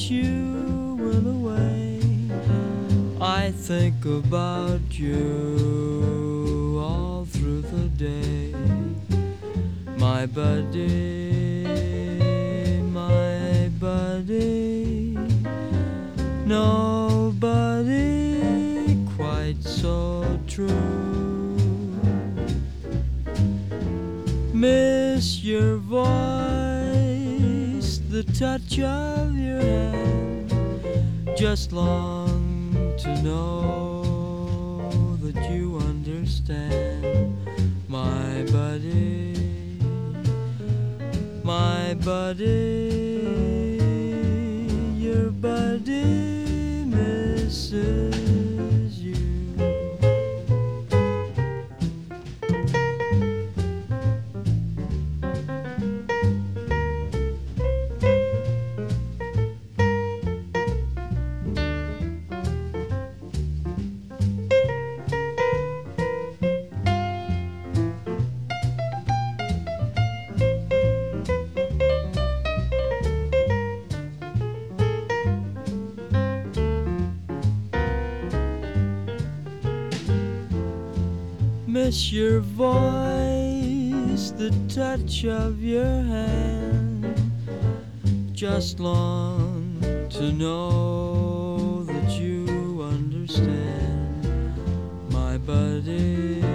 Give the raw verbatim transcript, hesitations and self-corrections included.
since you went away, I think about you all through the day. My buddy, my buddy, nobody quite so true. Miss your voice, the touch of your hand, just long to know that you understand. My buddy, my buddy, your buddy misses you. Miss your voice, the touch of your hand, just long to know that you understand. My buddy,